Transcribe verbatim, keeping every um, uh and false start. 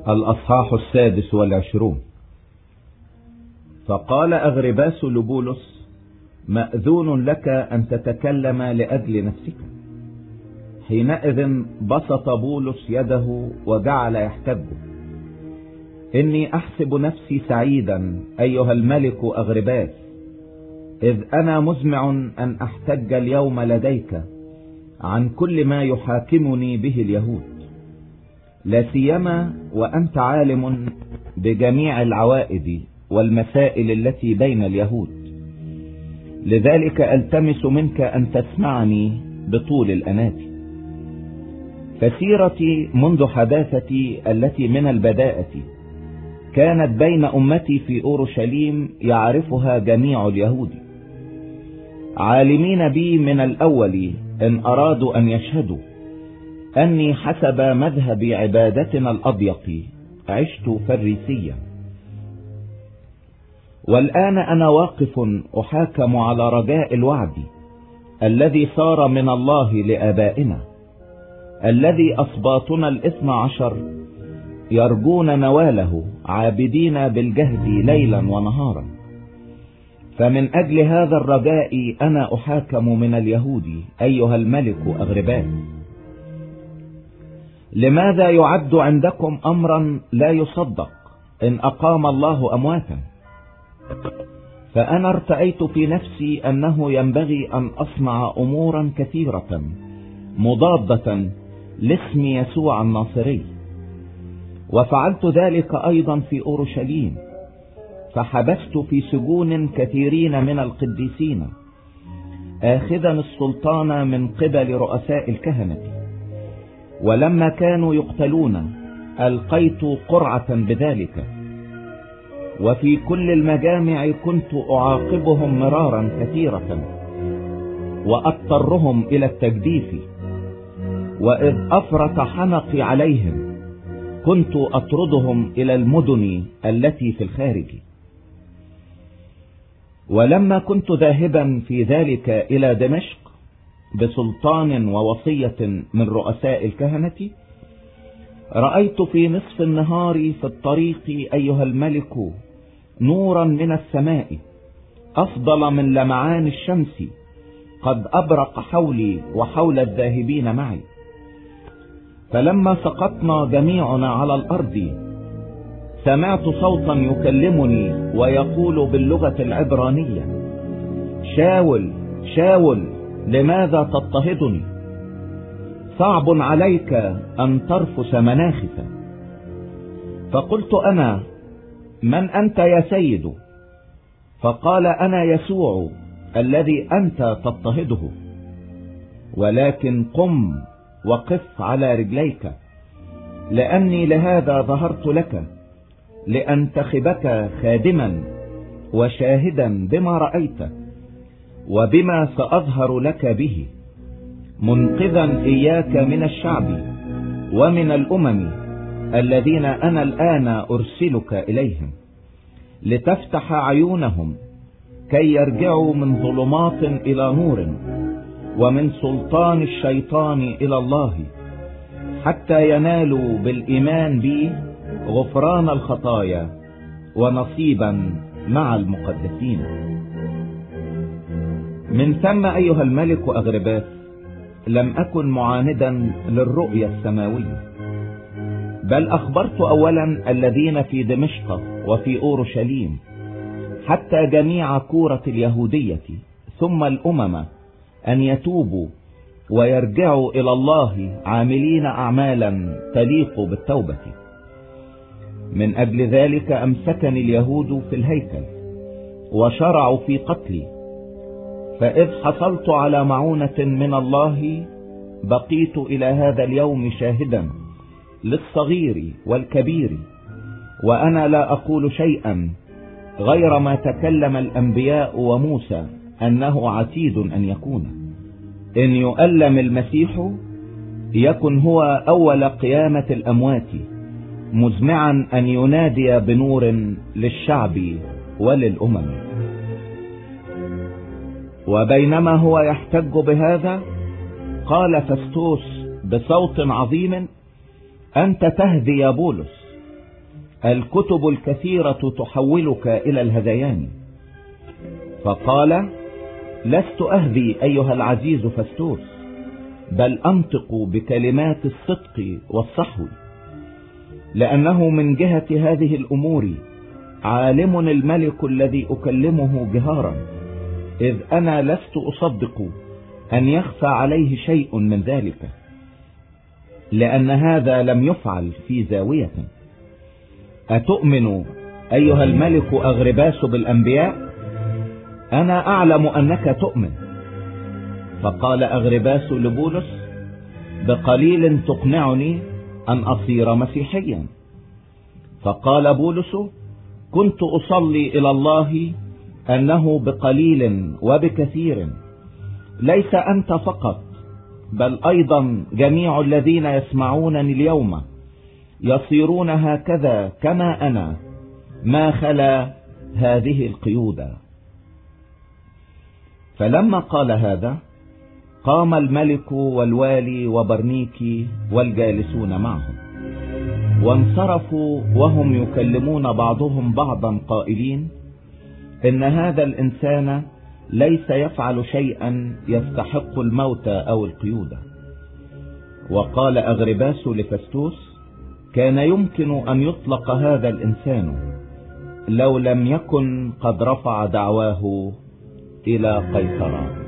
الأصحاح السادس والعشرون. فقال أغرباس لبولس: مأذون لك أن تتكلم لأجل نفسك. حينئذ بسط بولس يده وجعل يحتج: إني أحسب نفسي سعيدا أيها الملك أغرباس، إذ أنا مزمع أن أحتج اليوم لديك عن كل ما يحاكمني به اليهود، لا سيما وأنت عالم بجميع العوائد والمسائل التي بين اليهود. لذلك ألتمس منك أن تسمعني بطول الأنات. فسيرتي منذ حداثتي التي من البداءة كانت بين أمتي في أورشليم يعرفها جميع اليهود، عالمين بي من الأول إن أرادوا أن يشهدوا أني حسب مذهب عبادتنا الأضيق عشت فريسيا. والآن أنا واقف أحاكم على رجاء الوعد الذي صار من الله لآبائنا، الذي أصباطنا الاثنى عشر يرجون نواله عابدين بالجهد ليلا ونهارا. فمن أجل هذا الرجاء أنا أحاكم من اليهود أيها الملك أغرباس. لماذا يعد عندكم أمرا لا يصدق إن أقام الله أمواتا؟ فأنا ارتأيت في نفسي أنه ينبغي أن أصنع أمورا كثيرة مضادة لاسم يسوع الناصري، وفعلت ذلك أيضا في أورشليم، فحبست في سجون كثيرين من القديسين آخذا السلطان من قبل رؤساء الكهنة. ولما كانوا يقتلون ألقيت قرعة بذلك، وفي كل المجامع كنت أعاقبهم مرارا كثيرة وأضطرهم إلى التجديف. وإذ أفرط حنقي عليهم كنت أطردهم إلى المدن التي في الخارج. ولما كنت ذاهبا في ذلك إلى دمشق بسلطان ووصية من رؤساء الكهنة، رأيت في نصف النهار في الطريق أيها الملك نورا من السماء أفضل من لمعان الشمس قد أبرق حولي وحول الذاهبين معي. فلما سقطنا جميعنا على الأرض سمعت صوتا يكلمني ويقول باللغة العبرانية: شاول شاول لماذا تضطهدني؟ صعب عليك أن ترفس مناخك. فقلت أنا: من أنت يا سيد؟ فقال: أنا يسوع الذي أنت تضطهده، ولكن قم وقف على رجليك، لأني لهذا ظهرت لك لأنتخبك خادما وشاهدا بما رأيت وبما سأظهر لك به، منقذا إياك من الشعب ومن الأمم الذين أنا الآن أرسلك إليهم، لتفتح عيونهم كي يرجعوا من ظلمات إلى نور ومن سلطان الشيطان إلى الله، حتى ينالوا بالإيمان بي غفران الخطايا ونصيبا مع المقدسين. من ثم أيها الملك أغرباس لم أكن معاندا للرؤية السماوية، بل أخبرت أولا الذين في دمشق وفي أورشليم حتى جميع كورة اليهودية ثم الأمم أن يتوبوا ويرجعوا إلى الله عاملين أعمالا تليق بالتوبة. من أجل ذلك أمسكني اليهود في الهيكل وشرعوا في قتلي، فإذ حصلت على معونة من الله بقيت إلى هذا اليوم شاهدا للصغير والكبير، وأنا لا أقول شيئا غير ما تكلم الأنبياء وموسى أنه عتيد أن يكون: إن يؤلم المسيح يكن هو أول قيامة الأموات، مزمعا أن ينادي بنور للشعب وللأمم. وبينما هو يحتج بهذا قال فستوس بصوت عظيم: أنت تهدي يا بولس، الكتب الكثيرة تحولك إلى الهذيان. فقال: لست أهذي أيها العزيز فستوس، بل أنطق بكلمات الصدق والصحو، لأنه من جهة هذه الأمور عالم الملك الذي أكلمه جهارا، إذ أنا لست أصدق أن يخفى عليه شيء من ذلك، لأن هذا لم يفعل في زاوية. أتؤمن أيها الملك أغرباس بالأنبياء؟ أنا أعلم أنك تؤمن. فقال أغرباس لبولس: بقليل تقنعني أن أصير مسيحيا. فقال بولس: كنت أصلي إلى الله أنه بقليل وبكثير ليس أنت فقط، بل أيضا جميع الذين يسمعونني اليوم يصيرون هكذا كما أنا، ما خلا هذه القيود. فلما قال هذا قام الملك والوالي وبرنيكي والجالسون معهم، وانصرفوا وهم يكلمون بعضهم بعضا قائلين: إن هذا الإنسان ليس يفعل شيئا يستحق الموت أو القيود. وقال أغرباس لفستوس: كان يمكن أن يطلق هذا الإنسان لو لم يكن قد رفع دعواه إلى قيصر.